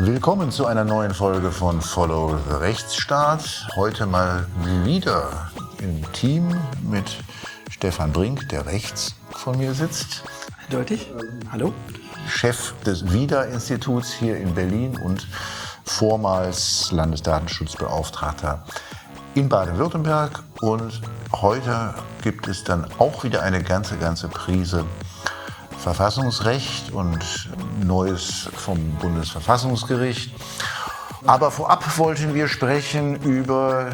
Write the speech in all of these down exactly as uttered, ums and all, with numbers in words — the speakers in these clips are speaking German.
Willkommen zu einer neuen Folge von Follow the Rechtsstaat. Heute mal wieder im Team mit Stefan Brink, der rechts von mir sitzt. Eindeutig. Hallo. Chef des WIDA-Instituts hier in Berlin und vormals Landesdatenschutzbeauftragter in Baden-Württemberg. Und heute gibt es dann auch wieder eine ganze, ganze Prise Verfassungsrecht und Neues vom Bundesverfassungsgericht. Aber vorab wollten wir sprechen über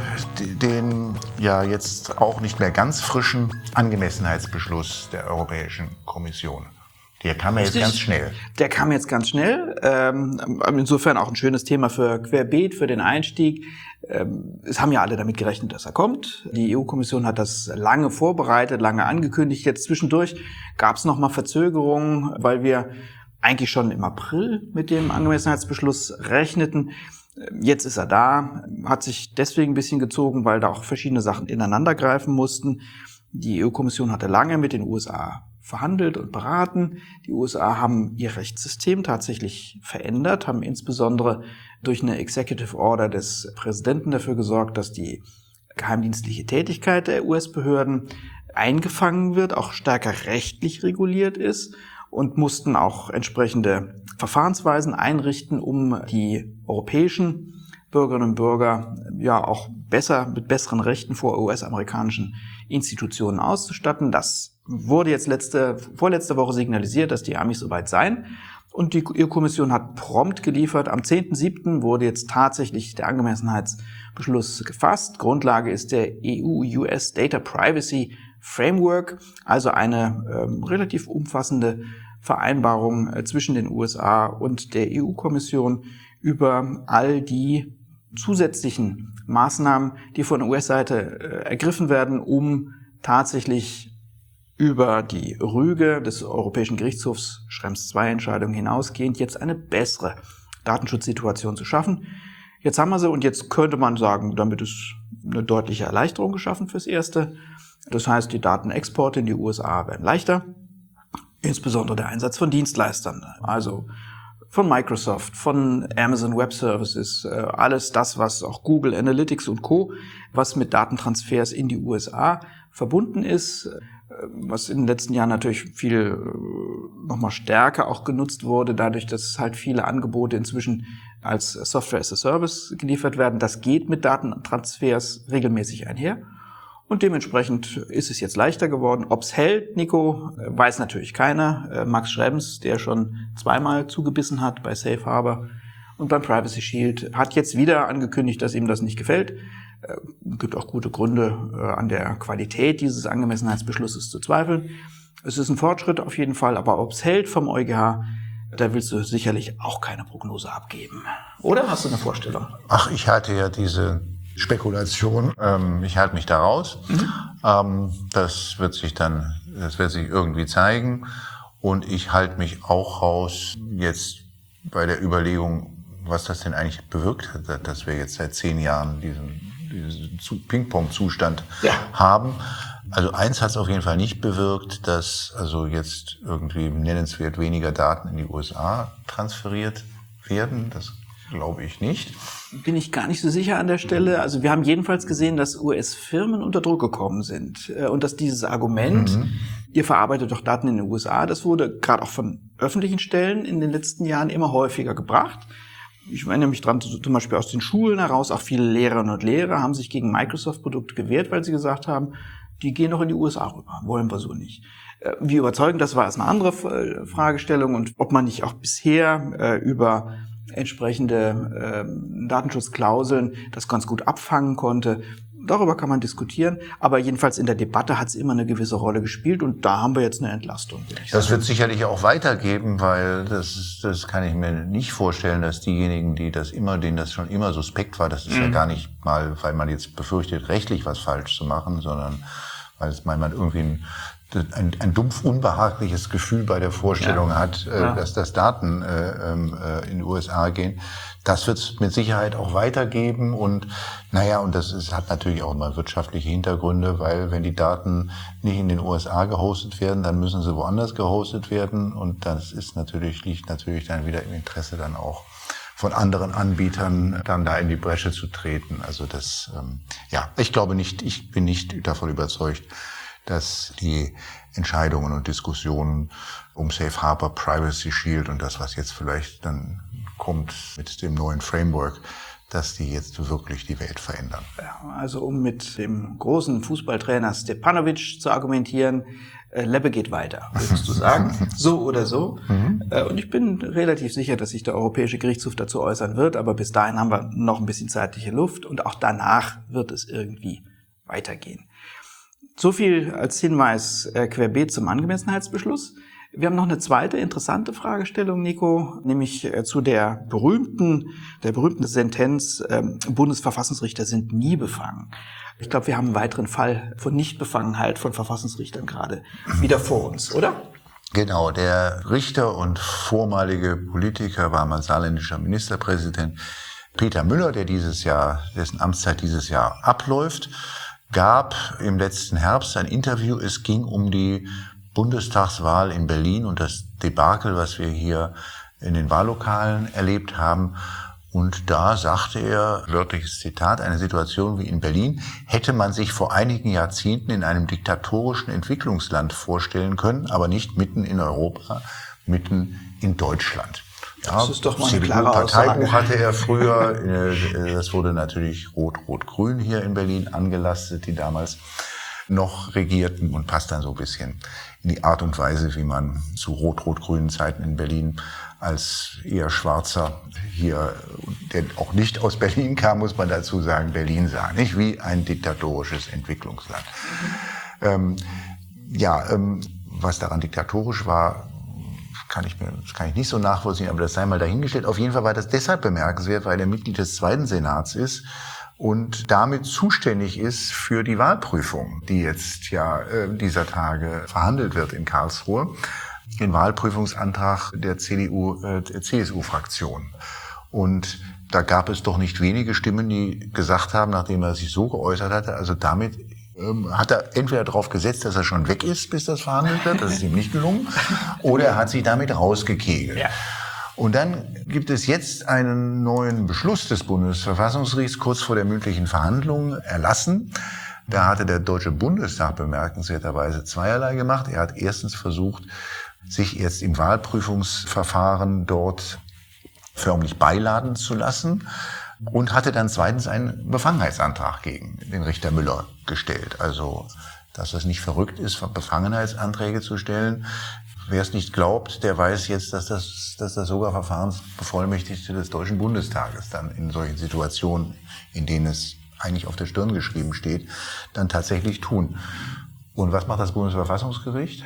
den ja jetzt auch nicht mehr ganz frischen Angemessenheitsbeschluss der Europäischen Kommission. Der kam ja jetzt Richtig. ganz schnell. Der kam jetzt ganz schnell. Ähm, insofern auch ein schönes Thema für Querbeet, für den Einstieg. Ähm, es haben ja alle damit gerechnet, dass er kommt. Die E U-Kommission hat das lange vorbereitet, lange angekündigt. Jetzt zwischendurch gab es nochmal Verzögerungen, weil wir eigentlich schon im April mit dem Angemessenheitsbeschluss rechneten. Jetzt ist er da, hat sich deswegen ein bisschen gezogen, weil da auch verschiedene Sachen ineinander greifen mussten. Die E U-Kommission hatte lange mit den U S A verhandelt und beraten. Die U S A haben ihr Rechtssystem tatsächlich verändert, haben insbesondere durch eine Executive Order des Präsidenten dafür gesorgt, dass die geheimdienstliche Tätigkeit der U S-Behörden eingefangen wird, auch stärker rechtlich reguliert ist und mussten auch entsprechende Verfahrensweisen einrichten, um die europäischen Bürgerinnen und Bürger ja auch besser mit besseren Rechten vor U S-amerikanischen Institutionen auszustatten. Das wurde jetzt letzte, vorletzte Woche signalisiert, dass die Amis soweit seien. Und die E U-Kommission hat prompt geliefert. Am zehnten siebten wurde jetzt tatsächlich der Angemessenheitsbeschluss gefasst. Grundlage ist der E U-U S Data Privacy Framework, also eine ähm, relativ umfassende Vereinbarung äh, zwischen den U S A und der E U-Kommission über all die zusätzlichen Maßnahmen, die von der U S-Seite äh, ergriffen werden, um tatsächlich über die Rüge des Europäischen Gerichtshofs Schrems zwei Entscheidung hinausgehend jetzt eine bessere Datenschutzsituation zu schaffen. Jetzt haben wir sie und jetzt könnte man sagen, damit ist eine deutliche Erleichterung geschaffen fürs Erste. Das heißt, die Datenexporte in die U S A werden leichter, insbesondere der Einsatz von Dienstleistern, also von Microsoft, von Amazon Web Services, alles das, was auch Google Analytics und Co., was mit Datentransfers in die U S A verbunden ist, was in den letzten Jahren natürlich viel nochmal stärker auch genutzt wurde, dadurch, dass halt viele Angebote inzwischen als Software as a Service geliefert werden. Das geht mit Datentransfers regelmäßig einher. Und dementsprechend ist es jetzt leichter geworden. Ob's hält, Nico, weiß natürlich keiner. Max Schrems, der schon zweimal zugebissen hat bei Safe Harbor und beim Privacy Shield, hat jetzt wieder angekündigt, dass ihm das nicht gefällt. Es gibt auch gute Gründe, an der Qualität dieses Angemessenheitsbeschlusses zu zweifeln. Es ist ein Fortschritt auf jeden Fall, aber ob's hält vom EuGH, da willst du sicherlich auch keine Prognose abgeben. Oder hast du eine Vorstellung? Ach, ich halte ja diese Spekulation. Ähm, ich halte mich da raus. Mhm. Ähm, das wird sich dann, das wird sich irgendwie zeigen. Und ich halte mich auch raus jetzt bei der Überlegung, was das denn eigentlich bewirkt hat, dass wir jetzt seit zehn Jahren diesen, diesen Ping-Pong-Zustand ja. haben. Also eins hat es auf jeden Fall nicht bewirkt, dass also jetzt irgendwie nennenswert weniger Daten in die U S A transferiert werden. Das glaube ich nicht. Bin ich gar nicht so sicher an der Stelle. Also wir haben jedenfalls gesehen, dass U S-Firmen unter Druck gekommen sind und dass dieses Argument, mhm. ihr verarbeitet doch Daten in den U S A, das wurde gerade auch von öffentlichen Stellen in den letzten Jahren immer häufiger gebracht. Ich erinnere mich dran, zum Beispiel aus den Schulen heraus, auch viele Lehrerinnen und Lehrer haben sich gegen Microsoft-Produkte gewehrt, weil sie gesagt haben, die gehen doch in die U S A rüber, wollen wir so nicht. Wie überzeugend das war, ist eine andere Fragestellung und ob man nicht auch bisher äh, über entsprechende äh, Datenschutzklauseln das ganz gut abfangen konnte. Darüber kann man diskutieren, aber jedenfalls in der Debatte hat es immer eine gewisse Rolle gespielt und da haben wir jetzt eine Entlastung. Das wird sicherlich auch weitergeben, weil das, das kann ich mir nicht vorstellen, dass diejenigen, die das immer, denen das schon immer suspekt war, das ist mhm. ja gar nicht mal, weil man jetzt befürchtet, rechtlich was falsch zu machen, sondern weil es, weil man irgendwie ein Ein, ein dumpf unbehagliches Gefühl bei der Vorstellung ja. hat, äh, ja. dass das Daten äh, äh, in die U S A gehen. Das wird es mit Sicherheit auch weitergeben und naja, und das ist, hat natürlich auch immer wirtschaftliche Hintergründe, weil wenn die Daten nicht in den U S A gehostet werden, dann müssen sie woanders gehostet werden und das ist natürlich, liegt natürlich dann wieder im Interesse dann auch von anderen Anbietern dann da in die Bresche zu treten. Also das, ähm, ja, ich glaube nicht, ich bin nicht davon überzeugt, dass die Entscheidungen und Diskussionen um Safe Harbor, Privacy Shield und das, was jetzt vielleicht dann kommt mit dem neuen Framework, dass die jetzt wirklich die Welt verändern. Ja, also um mit dem großen Fußballtrainer Stepanovic zu argumentieren, äh, Lebbe geht weiter, würdest du sagen? So oder so. Mhm. Äh, und ich bin relativ sicher, dass sich der Europäische Gerichtshof dazu äußern wird, aber bis dahin haben wir noch ein bisschen zeitliche Luft und auch danach wird es irgendwie weitergehen. So viel als Hinweis äh, querbeet zum Angemessenheitsbeschluss. Wir haben noch eine zweite interessante Fragestellung, Nico, nämlich äh, zu der berühmten, der berühmten Sentenz, äh, Bundesverfassungsrichter sind nie befangen. Ich glaube, wir haben einen weiteren Fall von Nichtbefangenheit von Verfassungsrichtern gerade wieder vor uns, oder? Genau, der Richter und vormalige Politiker war mal saarländischer Ministerpräsident Peter Müller, der dieses Jahr, dessen Amtszeit dieses Jahr abläuft, gab im letzten Herbst ein Interview. Es ging um die Bundestagswahl in Berlin und das Debakel, was wir hier in den Wahllokalen erlebt haben. Und da sagte er, wörtliches Zitat, eine Situation wie in Berlin hätte man sich vor einigen Jahrzehnten in einem diktatorischen Entwicklungsland vorstellen können, aber nicht mitten in Europa, mitten in Deutschland. Ja, das ist doch mal eine klare Parteibuch hatte er früher. Das wurde natürlich Rot-Rot-Grün hier in Berlin angelastet, die damals noch regierten und passt dann so ein bisschen in die Art und Weise, wie man zu rot-rot-grünen Zeiten in Berlin als eher Schwarzer hier, der auch nicht aus Berlin kam, muss man dazu sagen, Berlin sah, nicht wie ein diktatorisches Entwicklungsland. Mhm. Ähm, ja, ähm, was daran diktatorisch war, kann ich mir, das kann ich nicht so nachvollziehen, aber das sei mal dahingestellt. Auf jeden Fall war das deshalb bemerkenswert, weil er Mitglied des zweiten Senats ist und damit zuständig ist für die Wahlprüfung, die jetzt ja äh, dieser Tage verhandelt wird in Karlsruhe, den Wahlprüfungsantrag der C D U, äh, der C S U-Fraktion. Und da gab es doch nicht wenige Stimmen, die gesagt haben, nachdem er sich so geäußert hatte, also damit ähm, hat er entweder darauf gesetzt, dass er schon weg ist, bis das verhandelt wird, das ist ihm nicht gelungen, oder er hat sich damit rausgekegelt. Ja. Und dann gibt es jetzt einen neuen Beschluss des Bundesverfassungsgerichts kurz vor der mündlichen Verhandlung erlassen. Da hatte der Deutsche Bundestag bemerkenswerterweise zweierlei gemacht. Er hat erstens versucht, sich jetzt im Wahlprüfungsverfahren dort förmlich beiladen zu lassen und hatte dann zweitens einen Befangenheitsantrag gegen den Richter Müller gestellt. Also, dass es nicht verrückt ist, Befangenheitsanträge zu stellen. Wer es nicht glaubt, der weiß jetzt, dass das, dass das sogar Verfahrensbevollmächtigte des Deutschen Bundestages dann in solchen Situationen, in denen es eigentlich auf der Stirn geschrieben steht, dann tatsächlich tun. Und was macht das Bundesverfassungsgericht?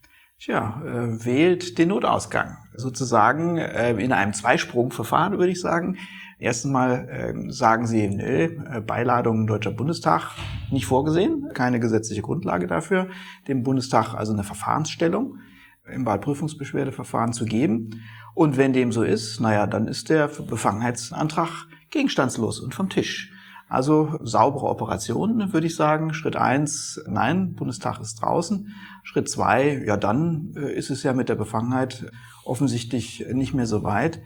Tja, äh, wählt den Notausgang. Sozusagen äh, in einem Zweisprungverfahren, würde ich sagen. Erstens mal äh, sagen sie, nö, Beiladung Deutscher Bundestag nicht vorgesehen, keine gesetzliche Grundlage dafür, dem Bundestag also eine Verfahrensstellung im Wahlprüfungsbeschwerdeverfahren zu geben. Und wenn dem so ist, naja, dann ist der Befangenheitsantrag gegenstandslos und vom Tisch. Also saubere Operation, würde ich sagen. Schritt eins, nein, Bundestag ist draußen. Schritt zwei, ja, dann ist es ja mit der Befangenheit offensichtlich nicht mehr so weit.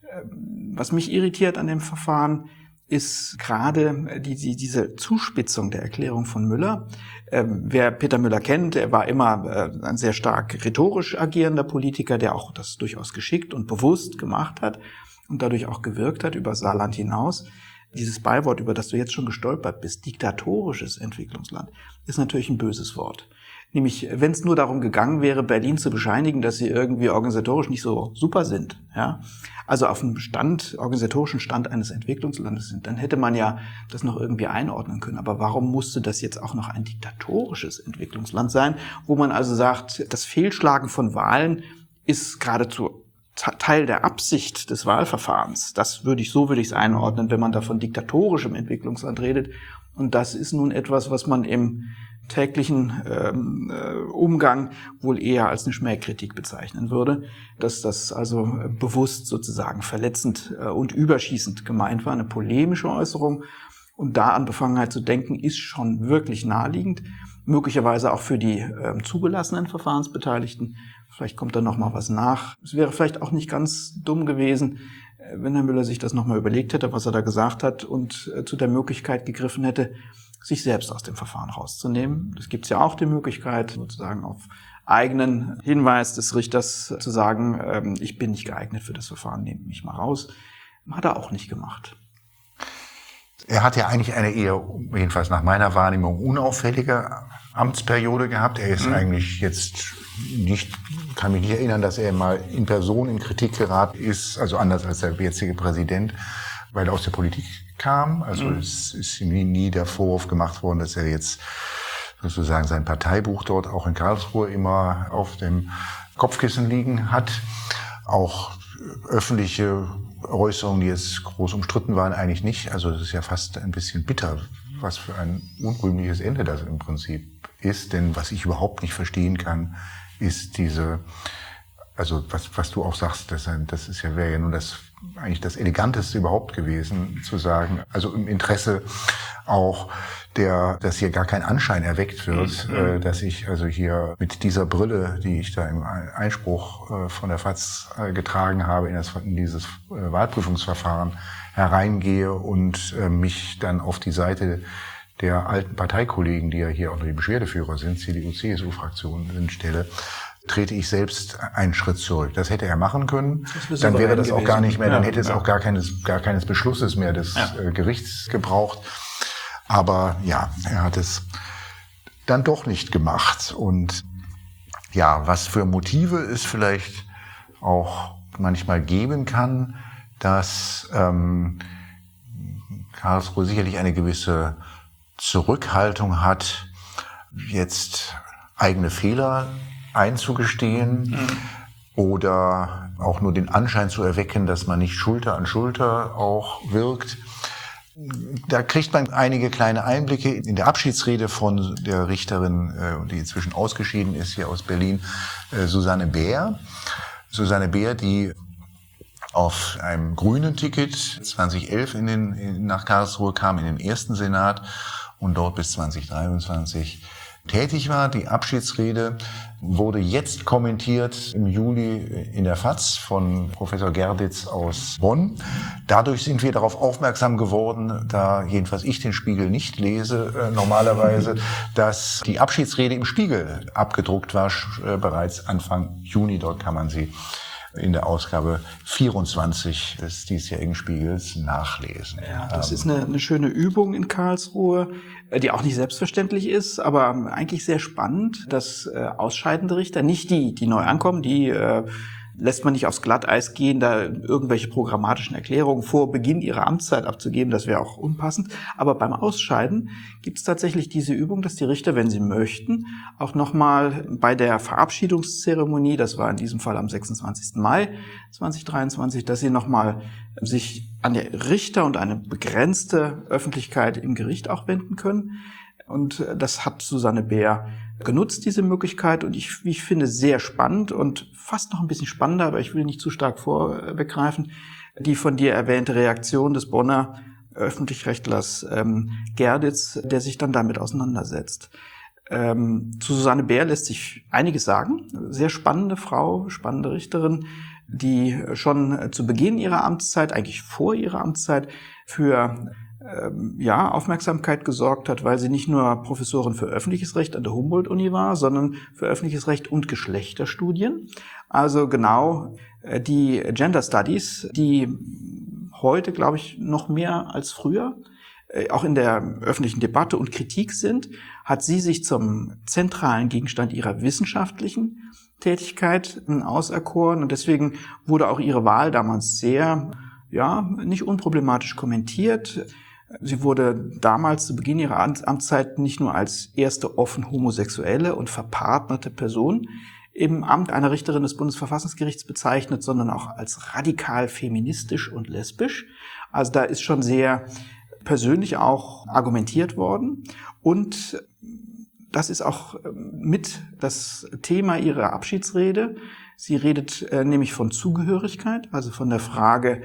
Was mich irritiert an dem Verfahren, ist gerade die, die, diese Zuspitzung der Erklärung von Müller. Ähm, wer Peter Müller kennt, er war immer äh, ein sehr stark rhetorisch agierender Politiker, der auch das durchaus geschickt und bewusst gemacht hat und dadurch auch gewirkt hat über Saarland hinaus. Dieses Beiwort, über das du jetzt schon gestolpert bist, diktatorisches Entwicklungsland, ist natürlich ein böses Wort. Nämlich, wenn es nur darum gegangen wäre, Berlin zu bescheinigen, dass sie irgendwie organisatorisch nicht so super sind, ja, also auf dem Stand, organisatorischen Stand eines Entwicklungslandes sind, dann hätte man ja das noch irgendwie einordnen können. Aber warum musste das jetzt auch noch ein diktatorisches Entwicklungsland sein, wo man also sagt, das Fehlschlagen von Wahlen ist geradezu Teil der Absicht des Wahlverfahrens. Das würde ich, so würde ich es einordnen, wenn man da von diktatorischem Entwicklungsland redet. Und das ist nun etwas, was man im täglichen ähm, äh, Umgang wohl eher als eine Schmähkritik bezeichnen würde, dass das also äh, bewusst sozusagen verletzend äh, und überschießend gemeint war, eine polemische Äußerung. Und da an Befangenheit zu denken, ist schon wirklich naheliegend, möglicherweise auch für die äh, zugelassenen Verfahrensbeteiligten. Vielleicht kommt da noch mal was nach. Es wäre vielleicht auch nicht ganz dumm gewesen, wenn Herr Müller sich das nochmal überlegt hätte, was er da gesagt hat und zu der Möglichkeit gegriffen hätte, sich selbst aus dem Verfahren rauszunehmen. Es gibt ja auch die Möglichkeit, sozusagen auf eigenen Hinweis des Richters zu sagen, ich bin nicht geeignet für das Verfahren, nehmt mich mal raus. Hat er auch nicht gemacht. Er hat ja eigentlich eine eher, jedenfalls nach meiner Wahrnehmung, unauffällige Amtsperiode gehabt. Er ist mhm. eigentlich jetzt nicht, kann mich nicht erinnern, dass er mal in Person in Kritik geraten ist, also anders als der jetzige Präsident, weil er aus der Politik kam. Also mhm. es ist ihm nie, nie der Vorwurf gemacht worden, dass er jetzt sozusagen sein Parteibuch dort auch in Karlsruhe immer auf dem Kopfkissen liegen hat. Auch öffentliche Äußerungen, die jetzt groß umstritten waren, eigentlich nicht. Also es ist ja fast ein bisschen bitter, was für ein unrühmliches Ende das im Prinzip ist. Denn was ich überhaupt nicht verstehen kann, ist diese, also was, was du auch sagst, das, das ist ja, wäre ja nun das, eigentlich das Eleganteste überhaupt gewesen, zu sagen, also im Interesse auch der, dass hier gar kein Anschein erweckt wird, mhm. äh, dass ich also hier mit dieser Brille, die ich da im Einspruch äh, von der F A Z äh, getragen habe, in, das, in dieses äh, Wahlprüfungsverfahren hereingehe und äh, mich dann auf die Seite der alten Parteikollegen, die ja hier auch die Beschwerdeführer sind, C D U C S U-Fraktion sind, stelle, trete ich selbst einen Schritt zurück. Das hätte er machen können. Dann wäre das auch gar nicht mehr, dann hätte es auch gar keines, gar keines Beschlusses mehr des ja. äh, Gerichts gebraucht. Aber ja, er hat es dann doch nicht gemacht. Und ja, was für Motive es vielleicht auch manchmal geben kann, dass ähm, Karlsruhe sicherlich eine gewisse Zurückhaltung hat, jetzt eigene Fehler einzugestehen mhm. oder auch nur den Anschein zu erwecken, dass man nicht Schulter an Schulter auch wirkt. Da kriegt man einige kleine Einblicke in der Abschiedsrede von der Richterin, die inzwischen ausgeschieden ist, hier aus Berlin, Susanne Bär. Susanne Bär, die auf einem grünen Ticket zweitausendelf in den, in, nach Karlsruhe kam, in den ersten Senat und dort bis zweitausenddreiundzwanzig tätig war. Die Abschiedsrede wurde jetzt kommentiert im Juli in der F A Z von Professor Gerditz aus Bonn. Dadurch sind wir darauf aufmerksam geworden, da jedenfalls ich den Spiegel nicht lese äh, normalerweise, dass die Abschiedsrede im Spiegel abgedruckt war, äh, bereits Anfang Juni. Dort kann man sie in der Ausgabe vierundzwanzig des diesjährigen Spiegels nachlesen. Ja, das ähm, ist eine, eine schöne Übung in Karlsruhe, die auch nicht selbstverständlich ist, aber eigentlich sehr spannend, dass äh, ausscheidende Richter, nicht die, die neu ankommen, die äh, lässt man nicht aufs Glatteis gehen, da irgendwelche programmatischen Erklärungen vor Beginn ihrer Amtszeit abzugeben, das wäre auch unpassend. Aber beim Ausscheiden gibt es tatsächlich diese Übung, dass die Richter, wenn sie möchten, auch nochmal bei der Verabschiedungszeremonie, das war in diesem Fall am sechsundzwanzigsten Mai zweitausenddreiundzwanzig, dass sie nochmal sich an die Richter und eine begrenzte Öffentlichkeit im Gericht auch wenden können. Und das hat Susanne Bär genutzt, diese Möglichkeit, und ich, wie ich finde, sehr spannend und fast noch ein bisschen spannender, aber ich will nicht zu stark vorweggreifen, die von dir erwähnte Reaktion des Bonner Öffentlichrechtlers ähm, Gerditz, der sich dann damit auseinandersetzt. Ähm, zu Susanne Bär lässt sich einiges sagen. Sehr spannende Frau, spannende Richterin, die schon zu Beginn ihrer Amtszeit, eigentlich vor ihrer Amtszeit, für ja, Aufmerksamkeit gesorgt hat, weil sie nicht nur Professorin für öffentliches Recht an der Humboldt-Uni war, sondern für öffentliches Recht und Geschlechterstudien. Also genau die Gender Studies, die heute, glaube ich, noch mehr als früher auch in der öffentlichen Debatte und Kritik sind, hat sie sich zum zentralen Gegenstand ihrer wissenschaftlichen Tätigkeit auserkoren. Und deswegen wurde auch ihre Wahl damals sehr, ja, nicht unproblematisch kommentiert. Sie wurde damals zu Beginn ihrer Amtszeit nicht nur als erste offen homosexuelle und verpartnerte Person im Amt einer Richterin des Bundesverfassungsgerichts bezeichnet, sondern auch als radikal feministisch und lesbisch. Also da ist schon sehr persönlich auch argumentiert worden. Und das ist auch mit das Thema ihrer Abschiedsrede. Sie redet äh, nämlich von Zugehörigkeit, also von der Frage,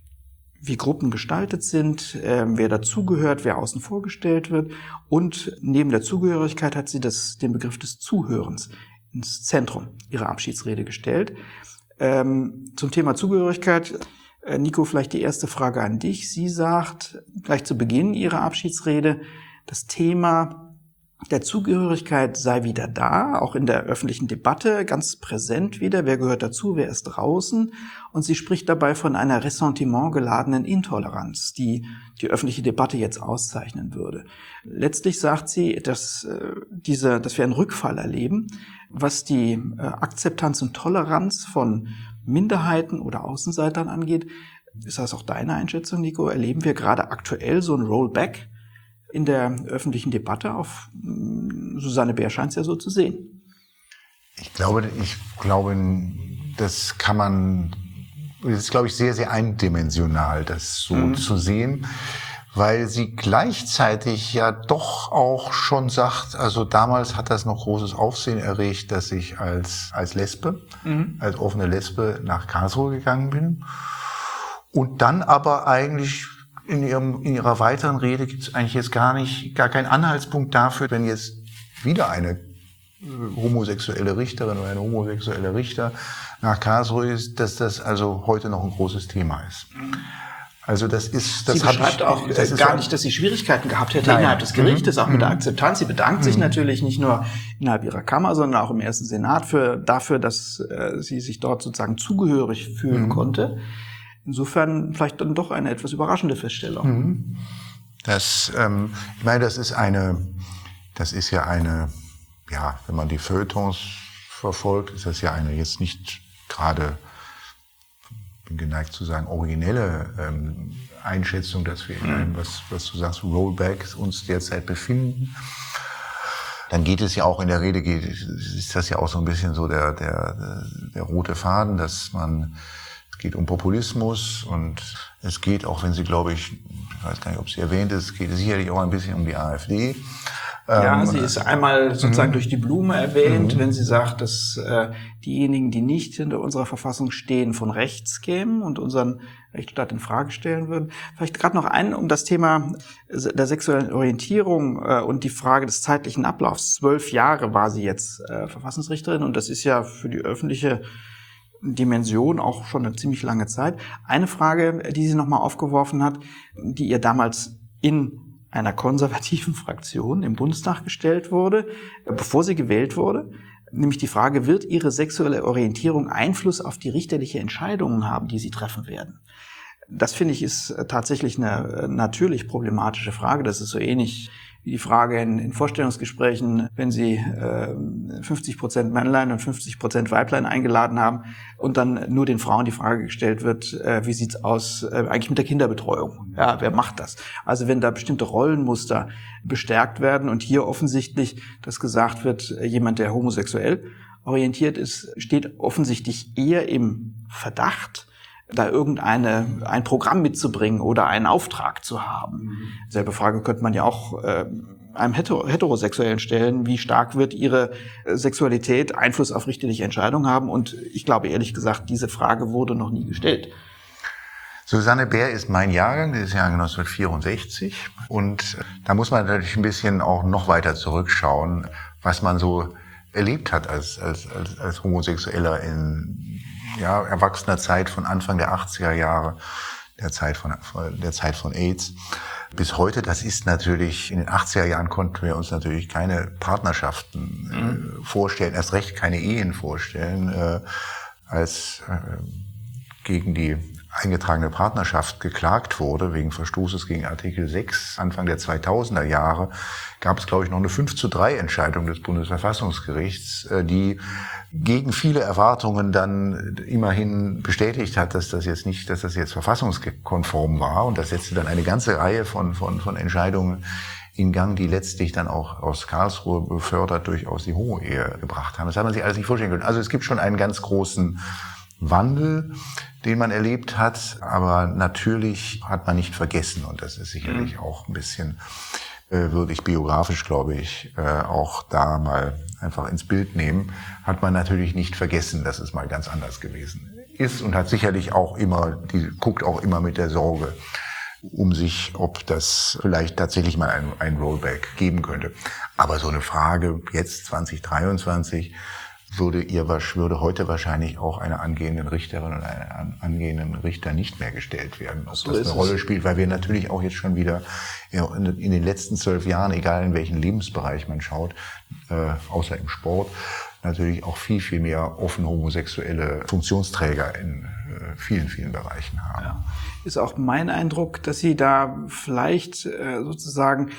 wie Gruppen gestaltet sind, äh, wer dazugehört, wer außen vor gestellt wird. Und neben der Zugehörigkeit hat sie das, den Begriff des Zuhörens ins Zentrum ihrer Abschiedsrede gestellt. Ähm, zum Thema Zugehörigkeit Äh, Nico, vielleicht die erste Frage an dich. Sie sagt gleich zu Beginn ihrer Abschiedsrede, das Thema der Zugehörigkeit sei wieder da, auch in der öffentlichen Debatte, ganz präsent wieder. Wer gehört dazu, wer ist draußen? Und sie spricht dabei von einer ressentimentgeladenen Intoleranz, die die öffentliche Debatte jetzt auszeichnen würde. Letztlich sagt sie, dass, äh, diese, dass wir einen Rückfall erleben, was die äh, Akzeptanz und Toleranz von Minderheiten oder Außenseitern angeht. Ist das auch deine Einschätzung, Nico? Erleben wir gerade aktuell so ein Rollback in der öffentlichen Debatte? Auf Susanne Bär scheint es ja so zu sehen. Ich glaube, ich glaube, das kann man, das ist, glaube ich, sehr, sehr eindimensional, das so mhm. zu sehen, weil sie gleichzeitig ja doch auch schon sagt, also damals hat das noch großes Aufsehen erregt, dass ich als, als Lesbe, mhm. als offene Lesbe nach Karlsruhe gegangen bin. Und dann aber eigentlich in ihrem, in ihrer weiteren Rede gibt es eigentlich jetzt gar nicht, gar keinen Anhaltspunkt dafür, wenn jetzt wieder eine homosexuelle Richterin oder ein homosexueller Richter nach Karlsruhe ist, dass das also heute noch ein großes Thema ist. Also das ist, das sie beschreibt ich, auch das gar nicht, dass sie Schwierigkeiten gehabt hätte Nein. innerhalb des Gerichtes, mhm. auch mit der Akzeptanz. Sie bedankt mhm. sich natürlich nicht nur innerhalb ihrer Kammer, sondern auch im ersten Senat für, dafür, dass äh, sie sich dort sozusagen zugehörig fühlen mhm. konnte. Insofern vielleicht dann doch eine etwas überraschende Feststellung. Mhm. Das, ähm, ich meine, das ist eine, das ist ja eine, ja, wenn man die Feuilletons verfolgt, ist das ja eine jetzt nicht gerade, bin geneigt zu sagen, originelle ähm, Einschätzung, dass wir in einem, was, was du sagst, Rollback uns derzeit befinden. Dann geht es ja auch in der Rede, geht, ist das ja auch so ein bisschen so der, der, der rote Faden, dass man, es geht um Populismus und es geht auch, wenn sie, glaube ich, ich weiß gar nicht, ob sie erwähnt ist, geht es sicherlich auch ein bisschen um die AfD. Ja, sie ist einmal sozusagen mhm. durch die Blume erwähnt, mhm. wenn sie sagt, dass äh, diejenigen, die nicht hinter unserer Verfassung stehen, von rechts kämen und unseren Rechtsstaat in Frage stellen würden. Vielleicht gerade noch einen um das Thema der sexuellen Orientierung äh, und die Frage des zeitlichen Ablaufs. Zwölf Jahre war sie jetzt äh, Verfassungsrichterin und das ist ja für die öffentliche Dimension auch schon eine ziemlich lange Zeit. Eine Frage, die sie nochmal aufgeworfen hat, die ihr damals in einer konservativen Fraktion im Bundestag gestellt wurde, bevor sie gewählt wurde, nämlich die Frage, wird ihre sexuelle Orientierung Einfluss auf die richterliche Entscheidungen haben, die sie treffen werden? Das finde ich ist tatsächlich eine natürlich problematische Frage. Das ist so ähnlich wie die Frage in, in Vorstellungsgesprächen, wenn Sie äh, fünfzig Prozent Männlein und fünfzig Prozent Weiblein eingeladen haben und dann nur den Frauen die Frage gestellt wird, äh, wie sieht's aus äh, eigentlich mit der Kinderbetreuung? Ja, wer macht das? Also wenn da bestimmte Rollenmuster bestärkt werden und hier offensichtlich, dass gesagt wird, äh, jemand, der homosexuell orientiert ist, steht offensichtlich eher im Verdacht, da irgendeine ein Programm mitzubringen oder einen Auftrag zu haben. Mhm. Selbe Frage könnte man ja auch äh, einem Heterosexuellen stellen. Wie stark wird ihre Sexualität Einfluss auf richterliche Entscheidungen haben? Und ich glaube ehrlich gesagt, diese Frage wurde noch nie gestellt. Susanne Bär ist mein Jahrgang, das ist Jahrgang neunzehnhundertvierundsechzig. Und da muss man natürlich ein bisschen auch noch weiter zurückschauen, was man so erlebt hat als, als, als, als Homosexueller in ja, erwachsener Zeit von Anfang der achtziger Jahre, der Zeit von, der Zeit von AIDS. Bis heute, das ist natürlich, in den achtziger Jahren konnten wir uns natürlich keine Partnerschaften mhm. äh, vorstellen, erst recht keine Ehen vorstellen, äh, als äh, gegen die eingetragene Partnerschaft geklagt wurde, wegen Verstoßes gegen Artikel sechs, Anfang der zweitausender Jahre, gab es, glaube ich, noch eine fünf zu drei Entscheidung des Bundesverfassungsgerichts, die gegen viele Erwartungen dann immerhin bestätigt hat, dass das jetzt nicht, dass das jetzt verfassungskonform war. Und das setzte dann eine ganze Reihe von, von, von Entscheidungen in Gang, die letztlich dann auch aus Karlsruhe befördert durchaus die Homo-Ehe gebracht haben. Das hat man sich alles nicht vorstellen können. Also es gibt schon einen ganz großen Wandel, den man erlebt hat, aber natürlich hat man nicht vergessen, und das ist sicherlich mhm. auch ein bisschen äh, würde ich biografisch, glaube ich, äh, auch da mal einfach ins Bild nehmen, hat man natürlich nicht vergessen, dass es mal ganz anders gewesen ist und hat sicherlich auch immer, die guckt auch immer mit der Sorge um sich, ob das vielleicht tatsächlich mal ein, ein Rollback geben könnte. Aber so eine Frage jetzt zwanzig dreiundzwanzig, würde ihr würde heute wahrscheinlich auch einer angehenden Richterin oder einem angehenden Richter nicht mehr gestellt werden. Ob So das ist eine Rolle es. spielt, weil wir natürlich auch jetzt schon wieder ja, in, in den letzten zwölf Jahren, egal in welchen Lebensbereich man schaut, äh, außer im Sport, natürlich auch viel, viel mehr offen homosexuelle Funktionsträger in äh, vielen, vielen Bereichen haben. Ja. Ist auch mein Eindruck, dass Sie da vielleicht äh, sozusagen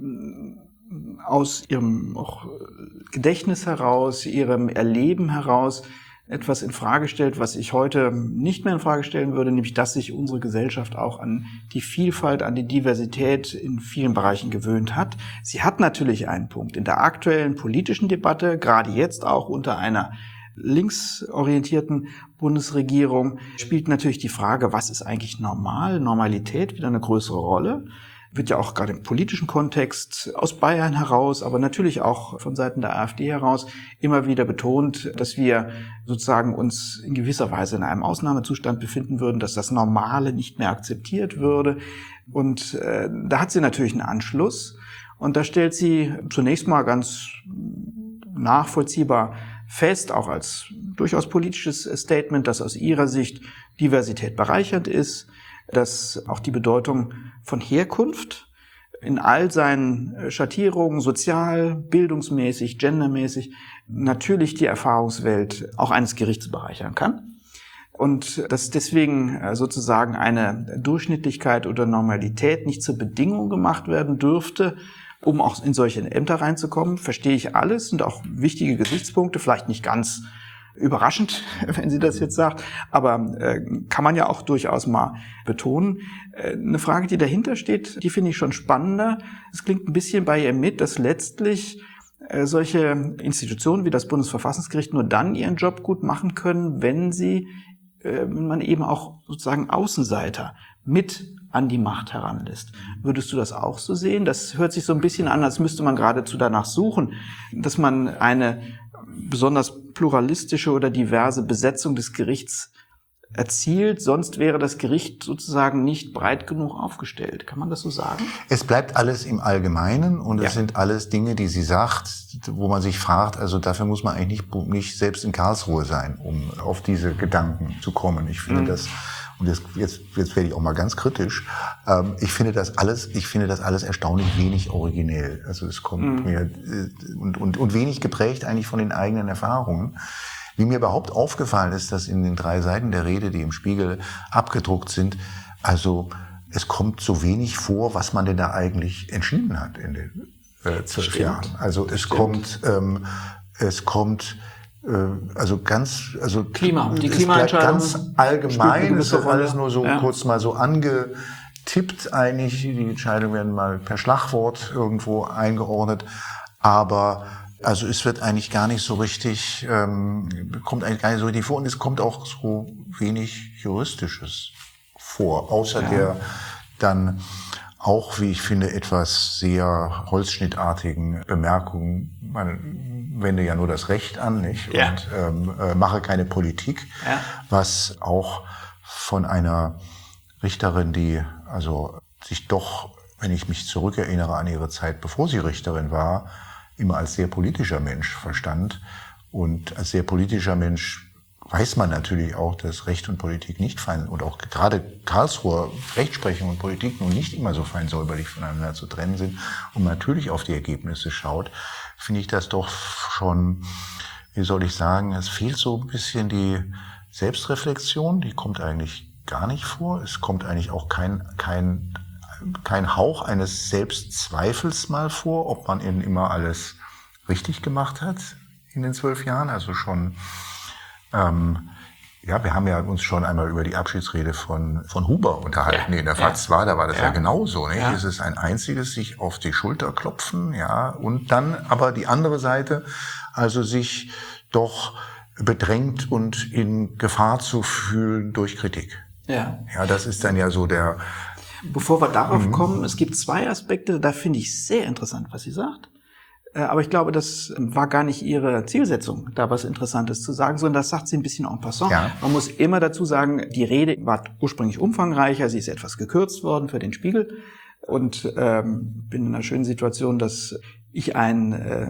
aus Ihrem auch Gedächtnis heraus, Ihrem Erleben heraus etwas in Frage stellt, was ich heute nicht mehr in Frage stellen würde, nämlich, dass sich unsere Gesellschaft auch an die Vielfalt, an die Diversität in vielen Bereichen gewöhnt hat. Sie hat natürlich einen Punkt. In der aktuellen politischen Debatte, gerade jetzt auch unter einer linksorientierten Bundesregierung, spielt natürlich die Frage, was ist eigentlich normal? Normalität wieder eine größere Rolle. Wird ja auch gerade im politischen Kontext aus Bayern heraus, aber natürlich auch von Seiten der AfD heraus immer wieder betont, dass wir sozusagen uns in gewisser Weise in einem Ausnahmezustand befinden würden, dass das Normale nicht mehr akzeptiert würde. Und äh, da hat sie natürlich einen Anschluss. Und da stellt sie zunächst mal ganz nachvollziehbar fest, auch als durchaus politisches Statement, dass aus ihrer Sicht Diversität bereichernd ist, dass auch die Bedeutung von Herkunft in all seinen Schattierungen, sozial, bildungsmäßig, gendermäßig, natürlich die Erfahrungswelt auch eines Gerichts bereichern kann. Und dass deswegen sozusagen eine Durchschnittlichkeit oder Normalität nicht zur Bedingung gemacht werden dürfte, um auch in solche Ämter reinzukommen, verstehe ich alles, sind auch wichtige Gesichtspunkte, vielleicht nicht ganz überraschend, wenn sie das jetzt sagt, aber äh, kann man ja auch durchaus mal betonen. Äh, eine Frage, die dahinter steht, die finde ich schon spannender. Es klingt ein bisschen bei ihr mit, dass letztlich äh, solche Institutionen wie das Bundesverfassungsgericht nur dann ihren Job gut machen können, wenn sie, äh, wenn man eben auch sozusagen Außenseiter mit an die Macht heranlässt. Würdest du das auch so sehen? Das hört sich so ein bisschen an, als müsste man geradezu danach suchen, dass man eine besonders pluralistische oder diverse Besetzung des Gerichts erzielt. Sonst wäre das Gericht sozusagen nicht breit genug aufgestellt. Kann man das so sagen? Es bleibt alles im Allgemeinen und Ja. es sind alles Dinge, die sie sagt, wo man sich fragt, also dafür muss man eigentlich nicht, nicht selbst in Karlsruhe sein, um auf diese Gedanken zu kommen. Ich finde Mhm. das, und jetzt, jetzt, jetzt werde ich auch mal ganz kritisch, ähm, ich finde das alles, ich finde das alles erstaunlich wenig originell. Also es kommt Mhm. mir, äh, und, und, und wenig geprägt eigentlich von den eigenen Erfahrungen. Wie mir überhaupt aufgefallen ist, dass in den drei Seiten der Rede, die im Spiegel abgedruckt sind, also es kommt so wenig vor, was man denn da eigentlich entschieden hat in den äh, zwölf Stimmt. Jahren. Also es Stimmt. kommt, ähm, es kommt, äh, also ganz, also Klima, die es bleibt Klimaentscheidung ganz spielt eine allgemein, es gewisse wird alles Rolle. nur so Ja. kurz mal so angetippt eigentlich. Die Entscheidungen werden mal per Schlagwort irgendwo eingeordnet, aber also es wird eigentlich gar nicht so richtig, ähm, kommt eigentlich gar nicht so richtig vor und es kommt auch so wenig Juristisches vor, außer Ja. der dann auch, wie ich finde, etwas sehr holzschnittartigen Bemerkungen. Man wende ja nur das Recht an, nicht? Ja. Und ähm, äh, mache keine Politik, Ja. was auch von einer Richterin, die also sich doch, wenn ich mich zurückerinnere an ihre Zeit, bevor sie Richterin war, immer als sehr politischer Mensch verstand. Und als sehr politischer Mensch weiß man natürlich auch, dass Recht und Politik nicht fein, und auch gerade Karlsruher Rechtsprechung und Politik nun nicht immer so fein säuberlich voneinander zu trennen sind und man natürlich auf die Ergebnisse schaut, finde ich das doch schon, wie soll ich sagen, es fehlt so ein bisschen die Selbstreflexion, die kommt eigentlich gar nicht vor. Es kommt eigentlich auch kein, kein kein Hauch eines Selbstzweifels mal vor, ob man eben immer alles richtig gemacht hat in den zwölf Jahren. Also schon, ähm, ja, wir haben ja uns schon einmal über die Abschiedsrede von von Huber unterhalten, Ja, die in der ja. FAZ war. Da war das ja, Ja. genauso. Nicht? Ja. Es ist ein einziges sich auf die Schulter klopfen, ja, und dann aber die andere Seite, also sich doch bedrängt und in Gefahr zu fühlen durch Kritik. Ja. Ja, das ist dann ja so der Bevor wir darauf Mhm. kommen, es gibt zwei Aspekte, da finde ich sehr interessant, was sie sagt. Äh, Aber ich glaube, das war gar nicht ihre Zielsetzung, da was Interessantes zu sagen, sondern das sagt sie ein bisschen en passant. Ja. Man muss immer dazu sagen, die Rede war ursprünglich umfangreicher, sie ist etwas gekürzt worden für den Spiegel und ähm, bin in einer schönen Situation, dass ich ein äh,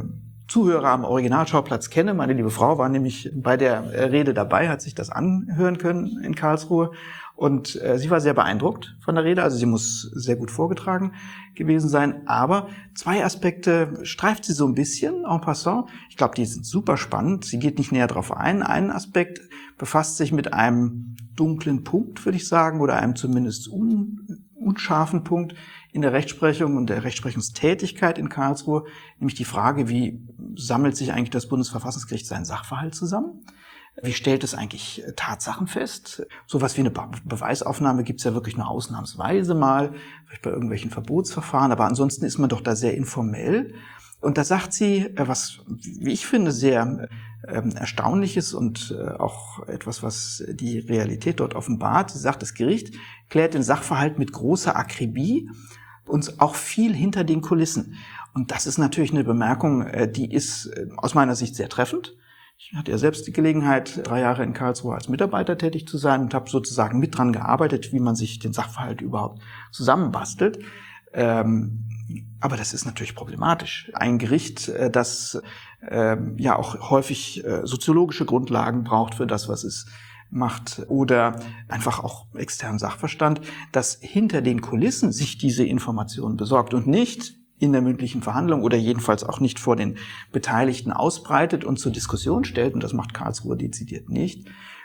Zuhörer am Originalschauplatz kenne. Meine liebe Frau war nämlich bei der Rede dabei, hat sich das anhören können in Karlsruhe. Und äh, sie war sehr beeindruckt von der Rede, also sie muss sehr gut vorgetragen gewesen sein. Aber zwei Aspekte streift sie so ein bisschen en passant. Ich glaube, die sind super spannend. Sie geht nicht näher drauf ein. Ein Aspekt befasst sich mit einem dunklen Punkt, würde ich sagen, oder einem zumindest un, unscharfen Punkt in der Rechtsprechung und der Rechtsprechungstätigkeit in Karlsruhe, nämlich die Frage, wie sammelt sich eigentlich das Bundesverfassungsgericht seinen Sachverhalt zusammen? Wie stellt es eigentlich Tatsachen fest? Sowas wie eine Be- Beweisaufnahme gibt's ja wirklich nur ausnahmsweise mal, vielleicht bei irgendwelchen Verbotsverfahren, aber ansonsten ist man doch da sehr informell. Und da sagt sie, was, wie ich finde, sehr ähm, Erstaunliches und äh, auch etwas, was die Realität dort offenbart. Sie sagt, das Gericht klärt den Sachverhalt mit großer Akribie und auch viel hinter den Kulissen. Und das ist natürlich eine Bemerkung, äh, die ist äh, aus meiner Sicht sehr treffend. Ich hatte ja selbst die Gelegenheit, drei Jahre in Karlsruhe als Mitarbeiter tätig zu sein und habe sozusagen mit dran gearbeitet, wie man sich den Sachverhalt überhaupt zusammenbastelt. Ähm, aber das ist natürlich problematisch. Ein Gericht, das äh, ja auch häufig äh, soziologische Grundlagen braucht für das, was es macht, oder einfach auch externen Sachverstand, das hinter den Kulissen sich diese Informationen besorgt und nicht in der mündlichen Verhandlung oder jedenfalls auch nicht vor den Beteiligten ausbreitet und zur Diskussion stellt, und das macht Karlsruhe dezidiert nicht,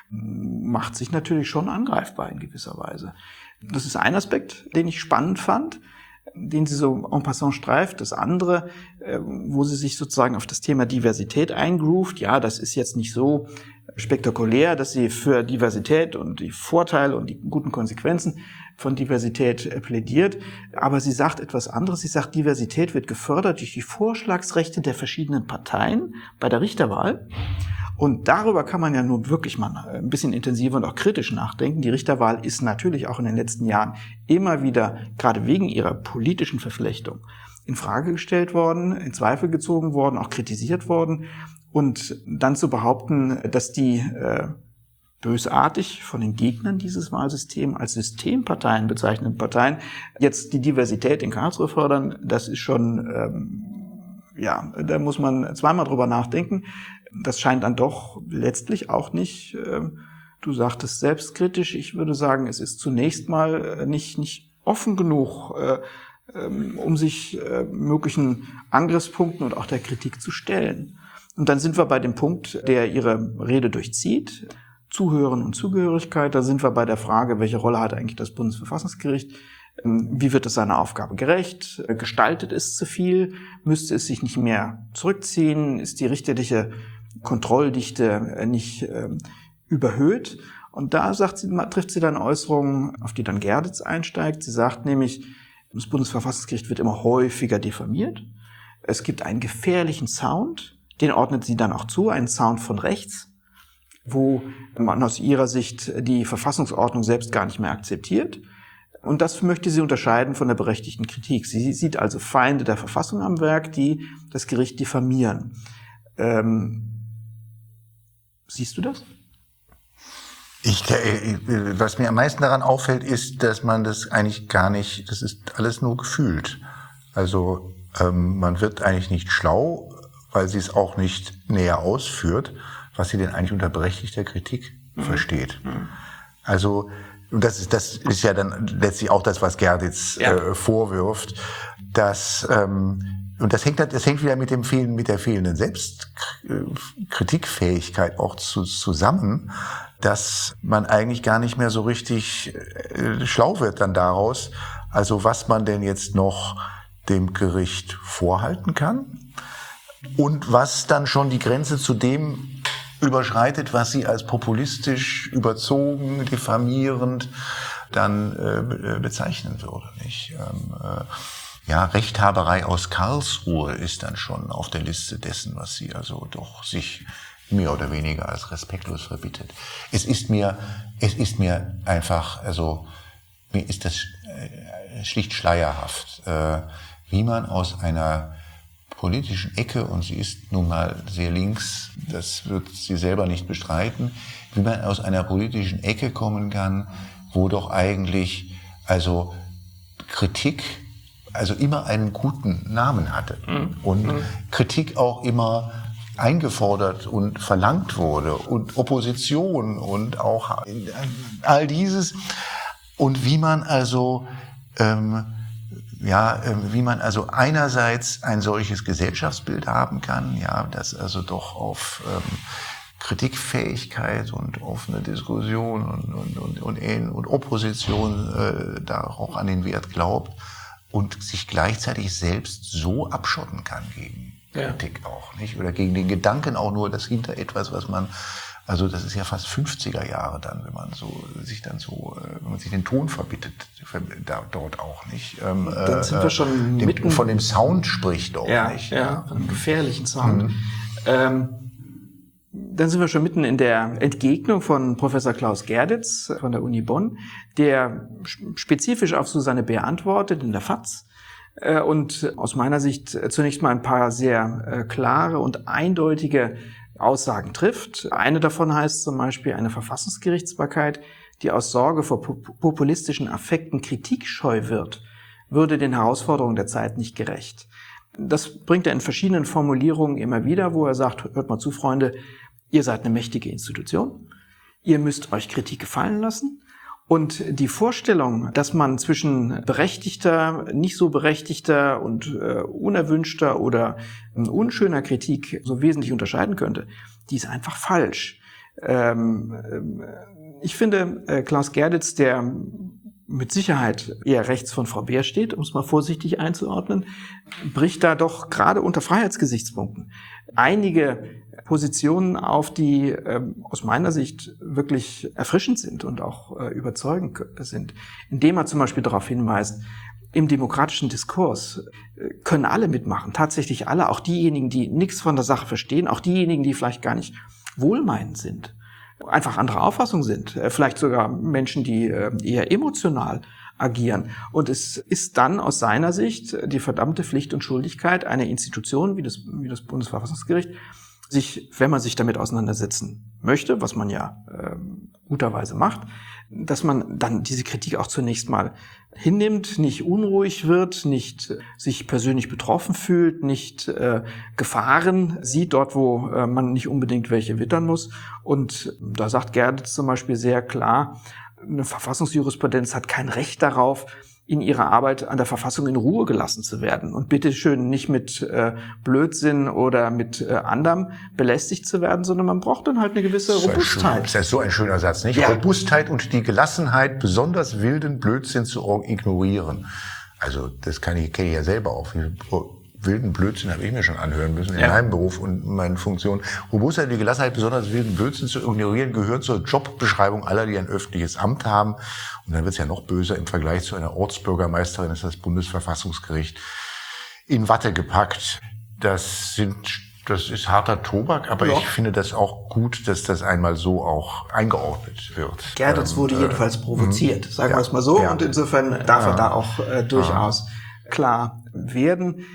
macht sich natürlich schon angreifbar in gewisser Weise. Das ist ein Aspekt, den ich spannend fand, den sie so en passant streift. Das andere, wo sie sich sozusagen auf das Thema Diversität eingroovt, ja, das ist jetzt nicht so spektakulär, dass sie für Diversität und die Vorteile und die guten Konsequenzen von Diversität plädiert. Aber sie sagt etwas anderes. Sie sagt, Diversität wird gefördert durch die Vorschlagsrechte der verschiedenen Parteien bei der Richterwahl. Und darüber kann man ja nun wirklich mal ein bisschen intensiver und auch kritisch nachdenken. Die Richterwahl ist natürlich auch in den letzten Jahren immer wieder, gerade wegen ihrer politischen Verflechtung, in Frage gestellt worden, in Zweifel gezogen worden, auch kritisiert worden. Und dann zu behaupten, dass die äh, bösartig von den Gegnern dieses Wahlsystems als Systemparteien bezeichneten Parteien jetzt die Diversität in Karlsruhe fördern, das ist schon, ähm, ja, da muss man zweimal drüber nachdenken. Das scheint dann doch letztlich auch nicht, äh, du sagtest selbstkritisch, ich würde sagen, es ist zunächst mal nicht, nicht offen genug, äh, ähm, um sich äh, möglichen Angriffspunkten und auch der Kritik zu stellen. Und dann sind wir bei dem Punkt, der ihre Rede durchzieht, Zuhören und Zugehörigkeit. Da sind wir bei der Frage, welche Rolle hat eigentlich das Bundesverfassungsgericht? Wie wird es seiner Aufgabe gerecht? Gestaltet es zu viel? Müsste es sich nicht mehr zurückziehen? Ist die richterliche Kontrolldichte nicht äh, überhöht? Und da sagt sie, trifft sie dann Äußerungen, auf die dann Gerditz einsteigt. Sie sagt nämlich, das Bundesverfassungsgericht wird immer häufiger diffamiert. Es gibt einen gefährlichen Sound, den ordnet sie dann auch zu, einen Sound von rechts, wo man aus ihrer Sicht die Verfassungsordnung selbst gar nicht mehr akzeptiert. Und das möchte sie unterscheiden von der berechtigten Kritik. Sie sieht also Feinde der Verfassung am Werk, die das Gericht diffamieren. Ähm, siehst du das? Ich, was mir am meisten daran auffällt, ist, dass man das eigentlich gar nicht, das ist alles nur gefühlt. Also ähm, man wird eigentlich nicht schlau, weil sie es auch nicht näher ausführt, was sie denn eigentlich unter berechtigter Kritik mhm. versteht. Mhm. Also, und das ist, das ist ja dann letztlich auch das, was Gerditz ja. äh, vorwirft, dass, ähm, und das hängt, das hängt wieder mit dem fehlen, mit der fehlenden Selbstkritikfähigkeit auch zu, zusammen, dass man eigentlich gar nicht mehr so richtig äh, schlau wird dann daraus, also was man denn jetzt noch dem Gericht vorhalten kann. Und was dann schon die Grenze zu dem überschreitet, was sie als populistisch, überzogen, diffamierend dann äh, bezeichnen würde, nicht? Ähm, äh, ja, Rechthaberei aus Karlsruhe ist dann schon auf der Liste dessen, was sie also doch sich mehr oder weniger als respektlos verbittet. Es ist mir, es ist mir einfach, also mir ist das äh, schlicht schleierhaft, äh, wie man aus einer politischen Ecke, und sie ist nun mal sehr links, das wird sie selber nicht bestreiten, wie man aus einer politischen Ecke kommen kann, wo doch eigentlich also Kritik also immer einen guten Namen hatte Mhm. und Mhm. Kritik auch immer eingefordert und verlangt wurde und Opposition und auch all dieses und wie man also ähm, ja, wie man also einerseits ein solches Gesellschaftsbild haben kann, ja, das also doch auf ähm, Kritikfähigkeit und offene Diskussion und, und, und, und, und Opposition äh, da auch an den Wert glaubt und sich gleichzeitig selbst so abschotten kann gegen ja. Kritik auch, nicht? Oder gegen den Gedanken auch nur, dass hinter etwas, was man, also das ist ja fast fünfziger Jahre dann, wenn man so sich dann so, wenn man sich den Ton verbittet, da, dort auch nicht. Ähm, dann sind wir schon dem, mitten von dem Sound spricht auch ja, nicht. Ja, Ja, von einem gefährlichen Sound. Mhm. Ähm, Dann sind wir schon mitten in der Entgegnung von Professor Klaus Gerditz von der Uni Bonn, der spezifisch auf Susanne Bär antwortet in der FAZ äh, und aus meiner Sicht zunächst mal ein paar sehr äh, klare und eindeutige Aussagen trifft. Eine davon heißt zum Beispiel, eine Verfassungsgerichtsbarkeit, die aus Sorge vor populistischen Affekten kritikscheu wird, würde den Herausforderungen der Zeit nicht gerecht. Das bringt er in verschiedenen Formulierungen immer wieder, wo er sagt, hört mal zu, Freunde, ihr seid eine mächtige Institution, ihr müsst euch Kritik gefallen lassen und die Vorstellung, dass man zwischen berechtigter, nicht so berechtigter und äh, unerwünschter oder äh, unschöner Kritik so wesentlich unterscheiden könnte, die ist einfach falsch. Ähm, äh, ich finde, äh, Klaus Gerditz, der mit Sicherheit eher rechts von Frau Bär steht, um es mal vorsichtig einzuordnen, bricht da doch gerade unter Freiheitsgesichtspunkten einige Positionen auf, die äh, aus meiner Sicht wirklich erfrischend sind und auch äh, überzeugend sind, indem er zum Beispiel darauf hinweist, im demokratischen Diskurs äh, können alle mitmachen, tatsächlich alle, auch diejenigen, die nichts von der Sache verstehen, auch diejenigen, die vielleicht gar nicht wohlmeinend sind, einfach anderer Auffassung sind, vielleicht sogar Menschen, die eher emotional agieren. Und es ist dann aus seiner Sicht die verdammte Pflicht und Schuldigkeit einer Institution wie das, wie das Bundesverfassungsgericht, sich, wenn man sich damit auseinandersetzen möchte, was man ja äh, guterweise macht, dass man dann diese Kritik auch zunächst mal hinnimmt, nicht unruhig wird, nicht sich persönlich betroffen fühlt, nicht äh, Gefahren sieht dort, wo äh, man nicht unbedingt welche wittern muss. Und da sagt Gerditz zum Beispiel sehr klar, eine Verfassungsjurisprudenz hat kein Recht darauf, in ihrer Arbeit an der Verfassung in Ruhe gelassen zu werden und bitteschön nicht mit äh, Blödsinn oder mit äh, anderem belästigt zu werden, sondern man braucht dann halt eine gewisse das Robustheit. Das ist so ein schöner Satz, nicht? Ja. Robustheit und die Gelassenheit, besonders wilden Blödsinn zu ignorieren. Also das kann ich, kenne ich ja selber auch. Wilden Blödsinn habe ich mir schon anhören müssen in ja. meinem Beruf und meinen Funktionen. Robustheit und die Gelassenheit, besonders wilden Blödsinn zu ignorieren, gehört zur Jobbeschreibung aller, die ein öffentliches Amt haben. Und dann wird es ja noch böser im Vergleich zu einer Ortsbürgermeisterin, ist das Bundesverfassungsgericht in Watte gepackt. Das sind, das ist harter Tobak, aber ja. ich finde das auch gut, dass das einmal so auch eingeordnet wird. Gerditz ähm, wurde äh, jedenfalls provoziert, sagen ja. wir es mal so. Ja. Und insofern darf ja. er da auch äh, durchaus ja. klar werden.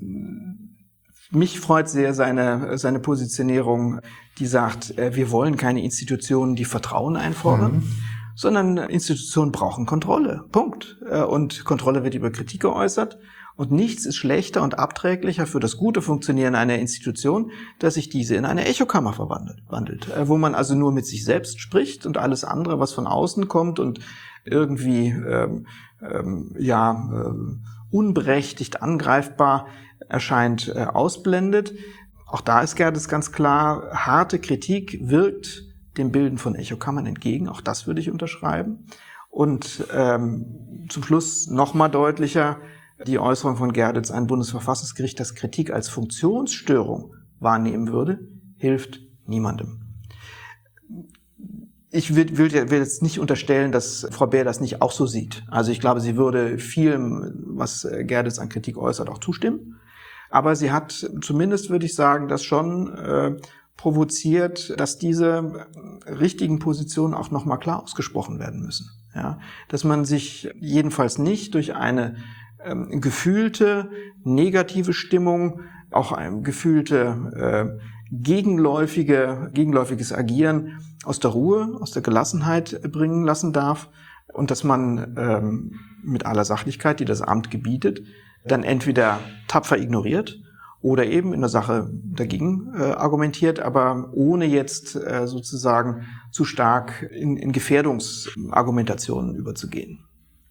Mich freut sehr seine, seine Positionierung, die sagt, wir wollen keine Institutionen, die Vertrauen einfordern, mhm. sondern Institutionen brauchen Kontrolle. Punkt. Und Kontrolle wird über Kritik geäußert. Und nichts ist schlechter und abträglicher für das gute Funktionieren einer Institution, dass sich diese in eine Echokammer verwandelt, wo man also nur mit sich selbst spricht und alles andere, was von außen kommt und irgendwie ähm, ähm, ja äh, unberechtigt angreifbar erscheint, äh, ausblendet. Auch da ist Gerditz ganz klar, harte Kritik wirkt dem Bilden von Echokammern entgegen. Auch das würde ich unterschreiben. Und ähm, zum Schluss nochmal deutlicher die Äußerung von Gerditz, ein Bundesverfassungsgericht, das Kritik als Funktionsstörung wahrnehmen würde, hilft niemandem. Ich will, will, will jetzt nicht unterstellen, dass Frau Bär das nicht auch so sieht. Also ich glaube, sie würde vielem, was Gerditz an Kritik äußert, auch zustimmen. Aber sie hat zumindest, würde ich sagen, das schon äh, provoziert, dass diese richtigen Positionen auch nochmal klar ausgesprochen werden müssen. Ja, dass man sich jedenfalls nicht durch eine ähm, gefühlte negative Stimmung, auch ein gefühlte äh, gegenläufige, gegenläufiges Agieren aus der Ruhe, aus der Gelassenheit bringen lassen darf, und dass man ähm, mit aller Sachlichkeit, die das Amt gebietet, dann entweder tapfer ignoriert oder eben in der Sache dagegen äh, argumentiert, aber ohne jetzt äh, sozusagen zu stark in, in Gefährdungsargumentationen überzugehen.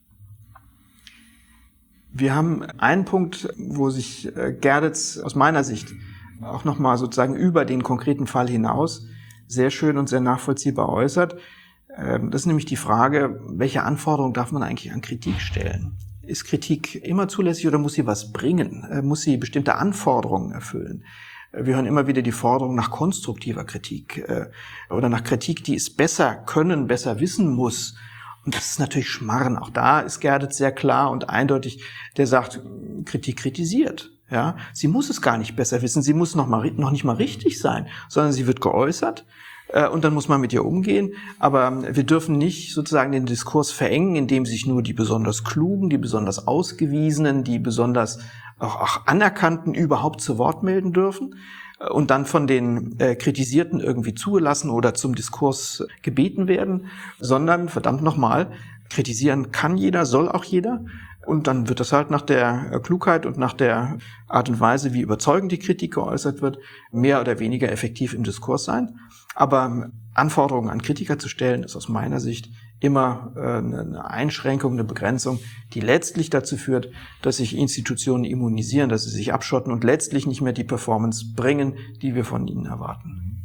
Wir haben einen Punkt, wo sich äh, Gerditz aus meiner Sicht auch nochmal sozusagen über den konkreten Fall hinaus sehr schön und sehr nachvollziehbar äußert. Ähm, das ist nämlich die Frage, welche Anforderungen darf man eigentlich an Kritik stellen? Ist Kritik immer zulässig oder muss sie was bringen? Äh, muss sie bestimmte Anforderungen erfüllen? Äh, wir hören immer wieder die Forderung nach konstruktiver Kritik äh, oder nach Kritik, die es besser können, besser wissen muss. Und das ist natürlich Schmarrn. Auch da ist Gerditz sehr klar und eindeutig, der sagt, Kritik kritisiert. Ja, sie muss es gar nicht besser wissen, sie muss noch mal noch nicht mal richtig sein, sondern sie wird geäußert. Und dann muss man mit ihr umgehen. Aber wir dürfen nicht sozusagen den Diskurs verengen, indem sich nur die besonders Klugen, die besonders Ausgewiesenen, die besonders auch, auch Anerkannten überhaupt zu Wort melden dürfen und dann von den äh, Kritisierten irgendwie zugelassen oder zum Diskurs gebeten werden, sondern, verdammt nochmal, kritisieren kann jeder, soll auch jeder. Und dann wird das halt nach der Klugheit und nach der Art und Weise, wie überzeugend die Kritik geäußert wird, mehr oder weniger effektiv im Diskurs sein. Aber Anforderungen an Kritiker zu stellen, ist aus meiner Sicht immer äh, eine Einschränkung, eine Begrenzung, die letztlich dazu führt, dass sich Institutionen immunisieren, dass sie sich abschotten und letztlich nicht mehr die Performance bringen, die wir von ihnen erwarten.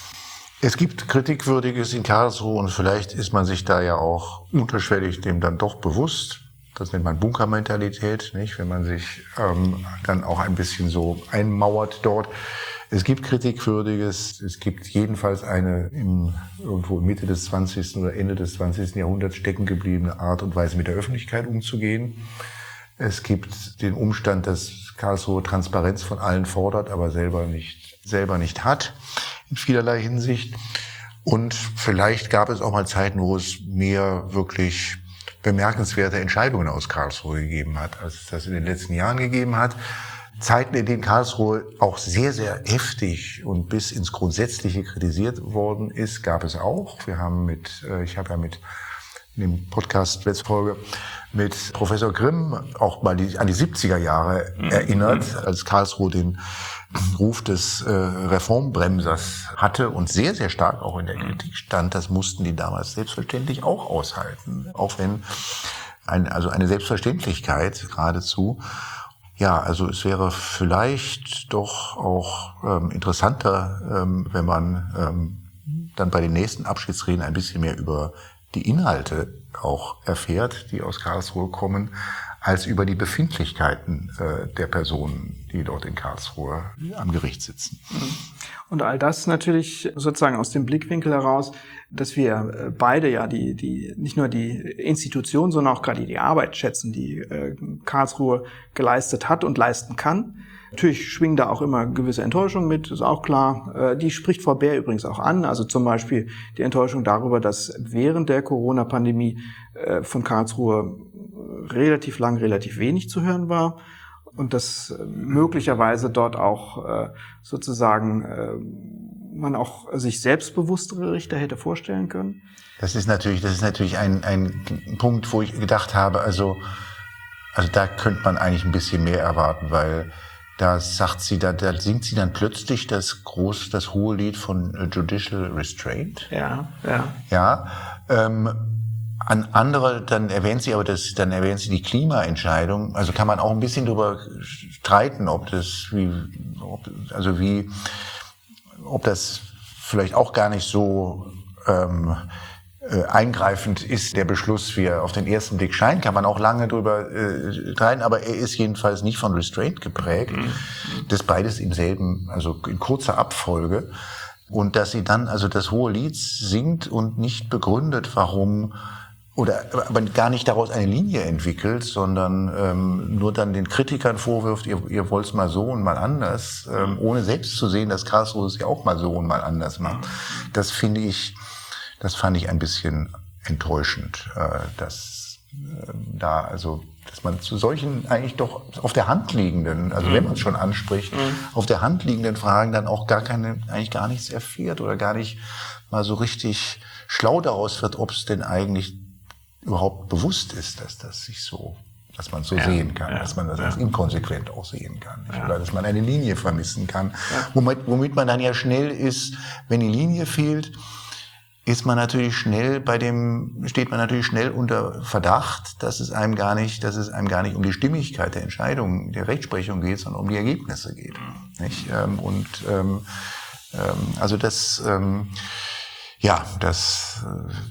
Es gibt Kritikwürdiges in Karlsruhe und vielleicht ist man sich da ja auch unterschwellig dem dann doch bewusst. Das nennt man Bunkermentalität, nicht? Wenn man sich ähm, dann auch ein bisschen so einmauert dort. Es gibt Kritikwürdiges, es gibt jedenfalls eine im, irgendwo Mitte des zwanzigsten oder Ende des zwanzigsten Jahrhunderts stecken gebliebene Art und Weise, mit der Öffentlichkeit umzugehen. Es gibt den Umstand, dass Karlsruhe Transparenz von allen fordert, aber selber nicht, selber nicht hat, in vielerlei Hinsicht. Und vielleicht gab es auch mal Zeiten, wo es mehr wirklich bemerkenswerte Entscheidungen aus Karlsruhe gegeben hat, als es das in den letzten Jahren gegeben hat. Zeiten, in denen Karlsruhe auch sehr, sehr heftig und bis ins Grundsätzliche kritisiert worden ist, gab es auch. Wir haben mit, ich habe ja mit in dem Podcast letzte Folge mit Professor Grimm auch mal die, an die siebziger Jahre erinnert, als Karlsruhe den Ruf des äh, Reformbremsers hatte und sehr, sehr stark auch in der Kritik stand. Das mussten die damals selbstverständlich auch aushalten, auch wenn ein, also eine Selbstverständlichkeit geradezu. Ja, also es wäre vielleicht doch auch ähm, interessanter, ähm, wenn man ähm, dann bei den nächsten Abschiedsreden ein bisschen mehr über die Inhalte auch erfährt, die aus Karlsruhe kommen, als über die Befindlichkeiten äh, der Personen, die dort in Karlsruhe am Gericht sitzen. Und all das natürlich sozusagen aus dem Blickwinkel heraus, dass wir beide ja die, die nicht nur die Institution, sondern auch gerade die Arbeit schätzen, die äh, Karlsruhe geleistet hat und leisten kann. Natürlich schwingen da auch immer gewisse Enttäuschungen mit, ist auch klar. Äh, die spricht Frau Bär übrigens auch an, also zum Beispiel die Enttäuschung darüber, dass während der Corona-Pandemie äh, von Karlsruhe relativ lang relativ wenig zu hören war und dass äh, möglicherweise dort auch äh, sozusagen äh, man auch sich selbstbewusstere Richter hätte vorstellen können. Das ist natürlich, das ist natürlich ein, ein Punkt, wo ich gedacht habe, also, also da könnte man eigentlich ein bisschen mehr erwarten, weil da sagt sie, da, da singt sie dann plötzlich das große, das hohe Lied von Judicial Restraint. Ja, ja. Ja, ähm, an andere, dann erwähnt sie aber das, dann erwähnt sie die Klimaentscheidung. Also kann man auch ein bisschen darüber streiten, ob das, wie, ob, also wie, ob das vielleicht auch gar nicht so ähm, äh, eingreifend ist, der Beschluss, wie er auf den ersten Blick scheint, kann man auch lange drüber äh, streiten, aber er ist jedenfalls nicht von Restraint geprägt. Mhm. Das beides im selben, also in kurzer Abfolge. Und dass sie dann also das hohe Lied singt und nicht begründet, warum, oder aber gar nicht daraus eine Linie entwickelt, sondern ähm, nur dann den Kritikern vorwirft, ihr, ihr wollt's mal so und mal anders, ähm, ohne selbst zu sehen, dass Karlsruhe es ja auch mal so und mal anders macht. Das finde ich, das fand ich ein bisschen enttäuschend, äh, dass äh, da also, dass man zu solchen eigentlich doch auf der Hand liegenden, also wenn man es schon anspricht, mhm. auf der Hand liegenden Fragen dann auch gar keine, eigentlich gar nichts erfährt oder gar nicht mal so richtig schlau daraus wird, ob es denn eigentlich überhaupt bewusst ist, dass das sich so, dass man so ja, sehen kann, ja, dass man das ja. als inkonsequent auch sehen kann. Ja. Oder dass man eine Linie vermissen kann. Ja. Womit, womit man dann ja schnell ist, wenn die Linie fehlt, ist man natürlich schnell bei dem, steht man natürlich schnell unter Verdacht, dass es einem gar nicht, dass es einem gar nicht um die Stimmigkeit der Entscheidung, der Rechtsprechung geht, sondern um die Ergebnisse geht. Nicht? Und ähm, ähm, also das, ähm, ja, das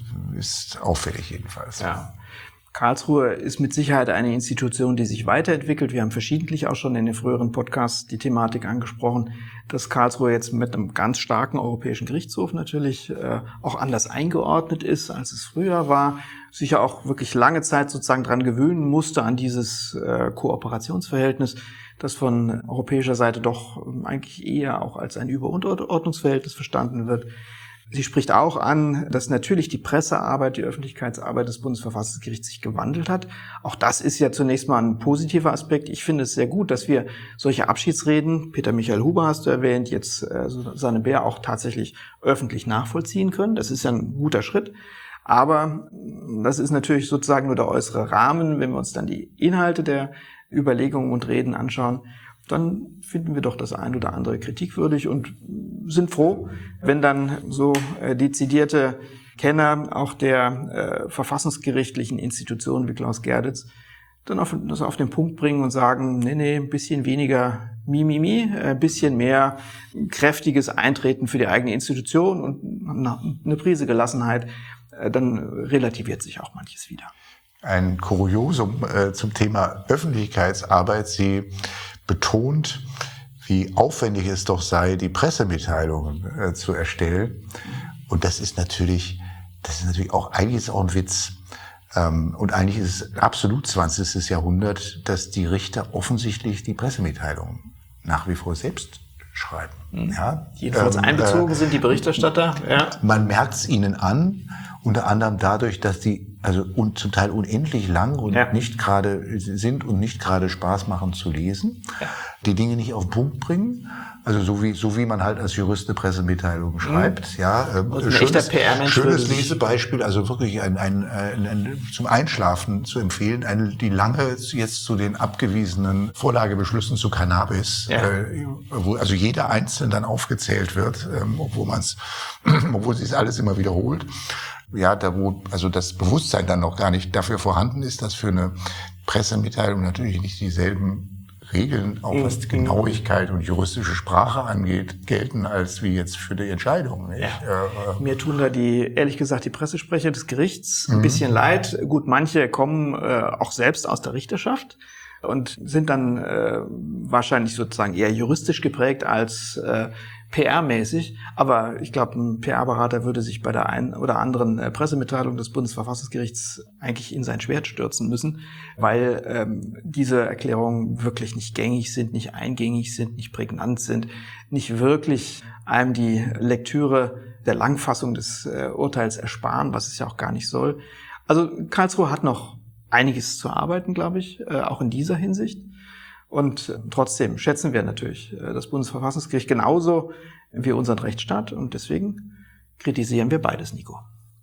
ist auffällig jedenfalls. Ja. Karlsruhe ist mit Sicherheit eine Institution, die sich weiterentwickelt. Wir haben verschiedentlich auch schon in den früheren Podcasts die Thematik angesprochen, dass Karlsruhe jetzt mit einem ganz starken Europäischen Gerichtshof natürlich äh, auch anders eingeordnet ist, als es früher war. Sich ja auch wirklich lange Zeit sozusagen dran gewöhnen musste an dieses äh, Kooperationsverhältnis, das von europäischer Seite doch ähm, eigentlich eher auch als ein Überordnungsverhältnis verstanden wird. Sie spricht auch an, dass natürlich die Pressearbeit, die Öffentlichkeitsarbeit des Bundesverfassungsgerichts sich gewandelt hat. Auch das ist ja zunächst mal ein positiver Aspekt. Ich finde es sehr gut, dass wir solche Abschiedsreden, Peter Michael Huber hast du erwähnt, jetzt äh, Susanne Bär auch tatsächlich öffentlich nachvollziehen können. Das ist ja ein guter Schritt. Aber das ist natürlich sozusagen nur der äußere Rahmen. Wenn wir uns dann die Inhalte der Überlegungen und Reden anschauen, dann finden wir doch das ein oder andere kritikwürdig und sind froh, wenn dann so äh, dezidierte Kenner auch der äh, verfassungsgerichtlichen Institutionen wie Klaus Gerditz dann auf, das auf den Punkt bringen und sagen, nee, nee, ein bisschen weniger Mimimi, ein bisschen mehr kräftiges Eintreten für die eigene Institution und eine Prise Gelassenheit, äh, dann relativiert sich auch manches wieder. Ein Kuriosum äh, zum Thema Öffentlichkeitsarbeit. Sie betont, wie aufwendig es doch sei, die Pressemitteilungen äh, zu erstellen. Und das ist natürlich, das ist natürlich auch, eigentlich ist es auch ein Witz. Ähm, und eigentlich ist es absolut zwanzigsten Jahrhundert, dass die Richter offensichtlich die Pressemitteilungen nach wie vor selbst schreiben. Mhm. Ja? Jedenfalls ähm, einbezogen äh, sind die Berichterstatter. Ja. Man merkt es ihnen an, unter anderem dadurch, dass die also un, zum Teil unendlich lang und ja. nicht gerade sind und nicht gerade Spaß machen zu lesen, ja. die Dinge nicht auf den Punkt bringen, also so wie so wie man halt als Jurist eine Pressemitteilung schreibt, mhm. ja, ähm, ein schönes, echter P R-Mensch schönes Lesebeispiel, also wirklich ein, ein, ein, ein zum Einschlafen zu empfehlen, eine, die lange jetzt zu den abgewiesenen Vorlagebeschlüssen zu Cannabis, ja. äh, wo also jeder einzeln dann aufgezählt wird, ähm, obwohl man es, obwohl sich alles immer wiederholt. Ja, da wo also das Bewusstsein dann noch gar nicht dafür vorhanden ist, dass für eine Pressemitteilung natürlich nicht dieselben Regeln, auch was die Genauigkeit und juristische Sprache angeht, gelten als wie jetzt für die Entscheidung. Nicht? Ja. Äh, Mir tun da die, ehrlich gesagt, die Pressesprecher des Gerichts ein mhm. bisschen leid. Gut, manche kommen äh, auch selbst aus der Richterschaft und sind dann äh, wahrscheinlich sozusagen eher juristisch geprägt als äh, P R-mäßig, aber ich glaube, ein P R-Berater würde sich bei der einen oder anderen äh, Pressemitteilung des Bundesverfassungsgerichts eigentlich in sein Schwert stürzen müssen, weil ähm, diese Erklärungen wirklich nicht gängig sind, nicht eingängig sind, nicht prägnant sind, nicht wirklich einem die Lektüre der Langfassung des äh, Urteils ersparen, was es ja auch gar nicht soll. Also Karlsruhe hat noch einiges zu arbeiten, glaube ich, äh, auch in dieser Hinsicht. Und trotzdem schätzen wir natürlich das Bundesverfassungsgericht genauso wie unseren Rechtsstaat. Und deswegen kritisieren wir beides, Nico.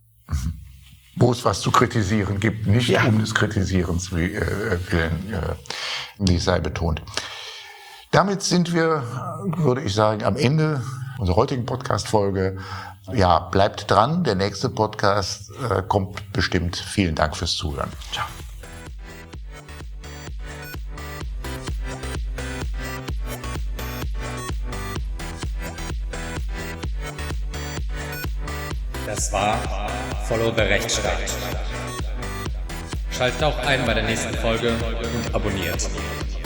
Wo es was zu kritisieren gibt, nicht ja. um des Kritisierens willen, äh, dies sei betont. Damit sind wir, würde ich sagen, am Ende unserer heutigen Podcast-Folge. Ja, bleibt dran. Der nächste Podcast äh, kommt bestimmt. Vielen Dank fürs Zuhören. Ciao. Das war Follow the Rechtsstaat. Schaltet auch ein bei der nächsten Folge und abonniert.